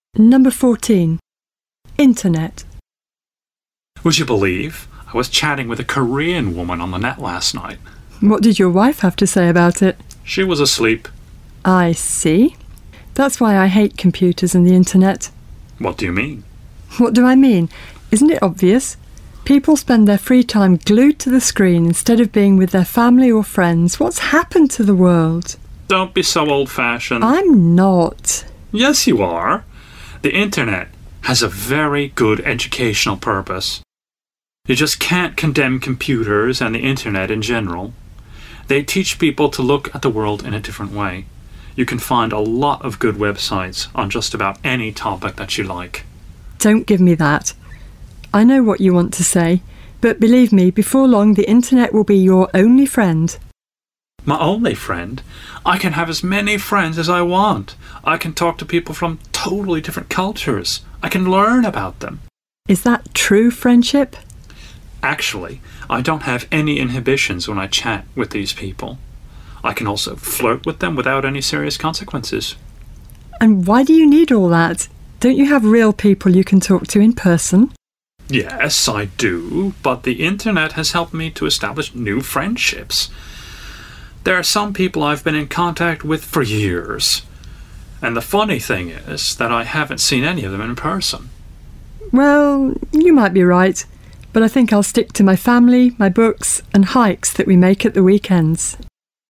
Number 14. Internet. Would you believe I was chatting with a Korean woman on the net last night? What did your wife have to say about it? She was asleep. I see. That's why I hate computers and the internet. What do you mean? What do I mean? Isn't it obvious? People spend their free time glued to the screen instead of being with their family or friends. What's happened to the world? Don't be so old-fashioned. I'm not. Yes, you are. The internet has a very good educational purpose. You just can't condemn computers and the internet in general. They teach people to look at the world in a different way. You can find a lot of good websites on just about any topic that you like. Don't give me that. I know what you want to say, but believe me, before long the internet will be your only friend. My only friend? I can have as many friends as I want. I can talk to people from totally different cultures. I can learn about them. Is that true friendship? Actually, I don't have any inhibitions when I chat with these people. I can also flirt with them without any serious consequences. And why do you need all that? Don't you have real people you can talk to in person? Yes, I do, but the internet has helped me to establish new friendships. There are some people I've been in contact with for years. And the funny thing is that I haven't seen any of them in person. Well, you might be right, but I think I'll stick to my family, my books, and hikes that we make at the weekends.